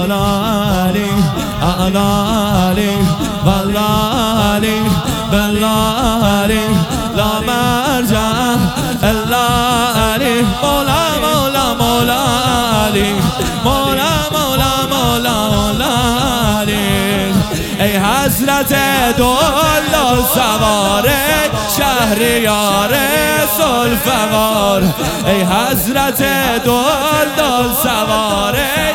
مولا علی علی والله علی بالله علی لا مرجع الا علی مولا مولا مولا علی مولا مولا مولا علی ای حضرت دلال سوار شهریار ذوالفقار ای حضرت دلال سوار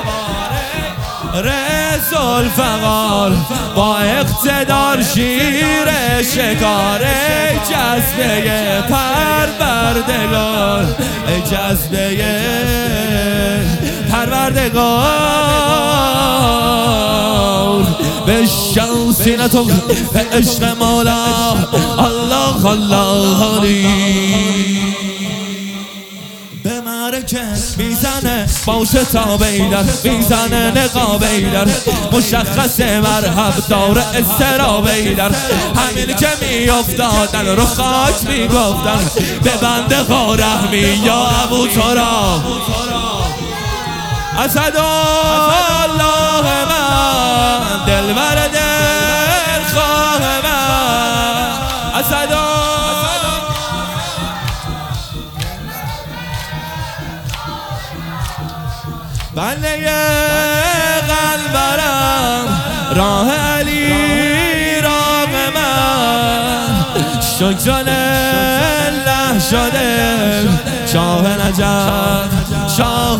ذوالفقار با اقتدار شیر شکار ای جذبه پروردگار ای جذبه پروردگار بشکن سینتو به عشق مولا الله الله علی به معرکه میزنه باشه تا بیدر میزنه نقاب ایدر مشخص مرحب داره استراب ایدر همین که میافتادن رو خاک میگفتن به بنده خواه رحمی یا ابو تراب اسد الله من دلبر دلخواه من اسد بنده قلبرم راه علی راه من شکر الله شده شاه نجف شاه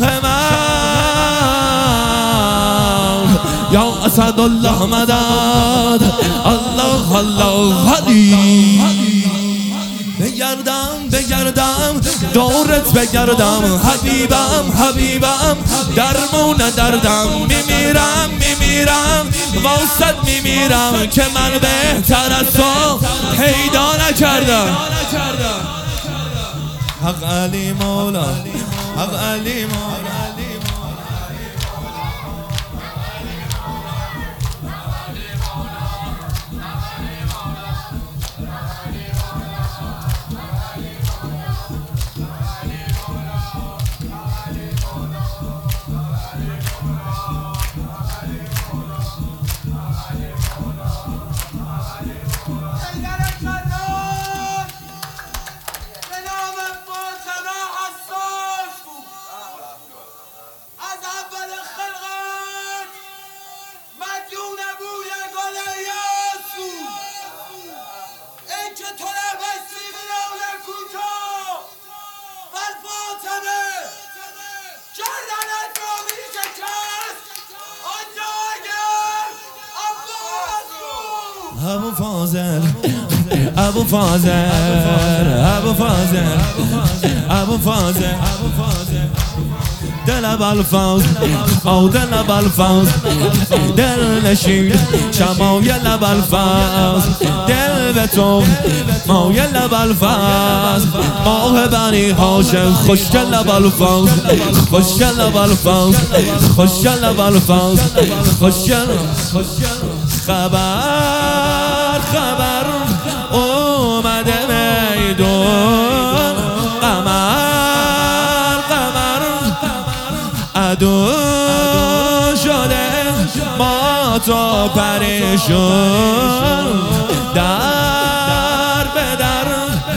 من یا اسد الله مدد الله الله علی بگردم دورت بگردم حبیبم حبیبم درمون دردم میمیرم واسط میمیرم که من بهتر از تو پیدا نکردم حق علی مولا حق علی مولا ابو فاضل ابو فاضل ابو فاضل ابو فاضل دل بالفاز او دل بالفاز دل نشین شمایل بالفاز دل به تو مایل بالفاز ماه بنی هاشم خوشگل بالفاز خوشگل بالفاز خوشگل بالفاز خوشگل خبر اومده میدون قمر عدو شده ما تو پریشون در به در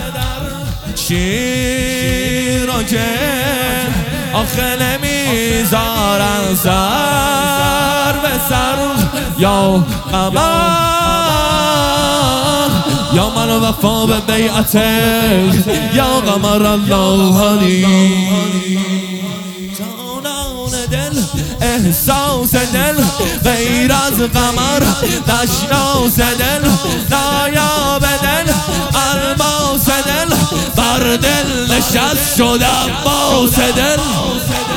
چی رو که آخه نمیذارن سر به سر یا قمر یا من وفا به بیعتک یا قمر الله علی جانان دل احساس دل غیر از قمر نشناس دل نایاب دل الماس دل بر دل نشست شد عباس دل